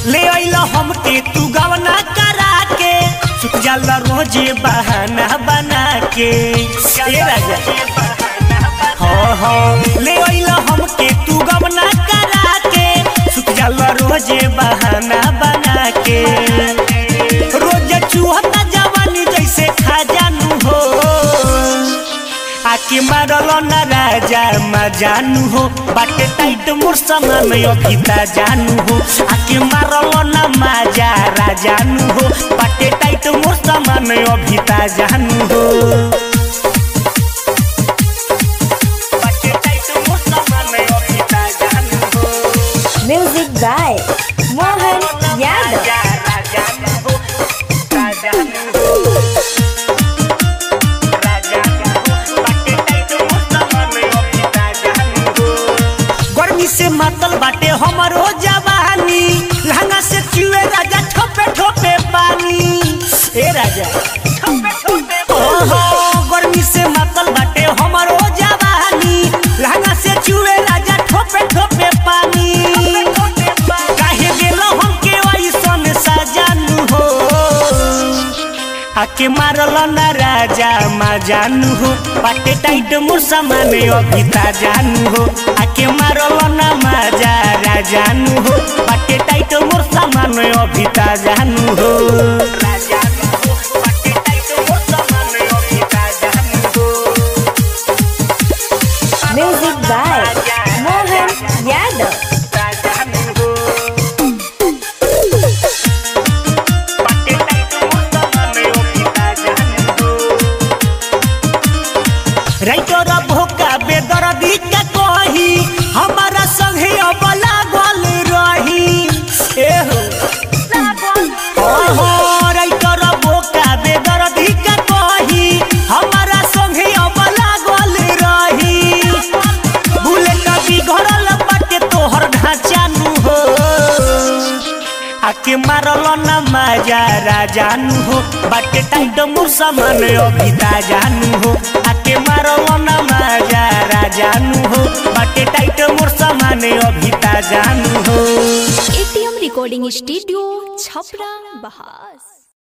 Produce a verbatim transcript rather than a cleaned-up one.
ले आइला हमके तू गवना करा के सुत जाला रोजे बहाना बना के ए राजा हाँ हाँ ले आइला हमके तू गवना करा के सुत जाला रोजे बहाना बना के रोज चूहता जवानी जैसे खा जानू हो आके मारल ना राजा मा जानू हो बाटे टाइट मोर समान अभिता जानू हो आके मारल ना माजा राजानू हो बाटे टाइट मोर समान अभिता जानू हो बाटे टाइट मोर समान अभिता जानू हो म्यूजिक बाय मोहन यादव। से मतल बाटे हमारो जवानी लहंगा से चुए राजा ठोपे ठोपे पानी ए राजा ठोपे ठोपे ओहो गर्मी से मतल बाटे हमारो जवानी लहंगा से चुए राजा ठोपे ठोपे पानी काहे गेलो हमके वैसन सजानू हो आके मारल ना राजा मा जानू हो बाटे टाइट मोर समान अभिता जानू हो आके मारल ना माजा राजानू हो बाटे टाइट मोर समान अभिता जानू हो बाटे टाइट मोर समान अभिता जानू हो music by Mohan Yadav. Writer भोका बेदर्दी का कही हमारा संगे अब लागल रही ए हो ओहो राइटर भोका बेदर्दी का कही हमारा संगे अब लागल रही भूले कभी घरल बाटे तोहर ढांचानू हो आके मारल ना माजा राजानू हो बाटे टाइट मोर समान अभिता जानू हो आके मारल ना माजा राजानू हो बाटे टाइट मोर समान अभिता जानू हो। ATM recording studio Chhapra बहास।